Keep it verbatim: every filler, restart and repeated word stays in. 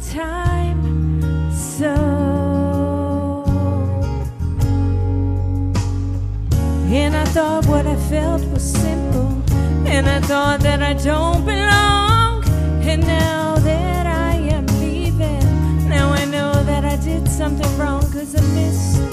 time. So, and I thought what I felt was simple, and I thought that I don't belong. And now that I am leaving, now I know that I did something wrong, 'cause I missed